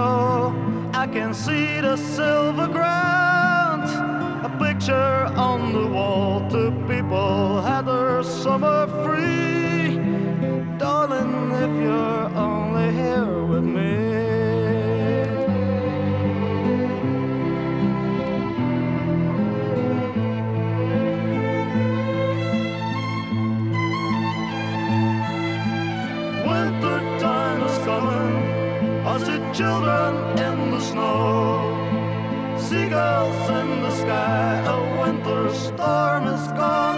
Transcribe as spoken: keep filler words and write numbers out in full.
go. I can see the silver ground, a picture on the wall. Two people had their summer free. Darling, if you're only here with me. Winter time is coming, I see children in the snow, seagulls in the sky, a winter storm is gone.